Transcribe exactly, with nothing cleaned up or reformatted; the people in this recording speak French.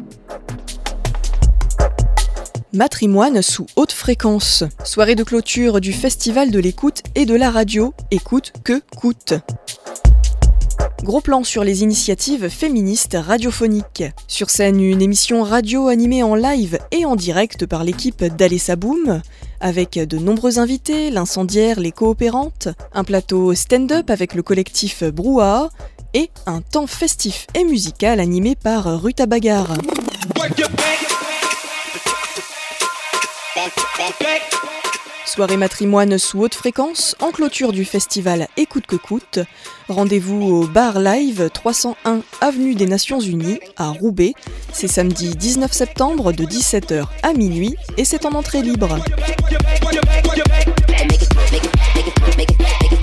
Matrimoine sous haute fréquence. Soirée de clôture du Festival de l'écoute et de la radio. Écoute que coûte. Gros plan sur les initiatives féministes radiophoniques. Sur scène, une émission radio animée en live et en direct par l'équipe d'Alessa Boom, avec de nombreux invités, l'incendiaire, les coopérantes, un plateau stand-up avec le collectif Brouhaha et un temps festif et musical animé par Ruta Bagarre. Soirée matrimoine sous haute fréquence, en clôture du festival Écoute que coûte. Rendez-vous au bar live trois cent un avenue des Nations Unies à Roubaix. C'est samedi dix-neuf septembre de dix-sept heures à minuit et c'est en entrée libre.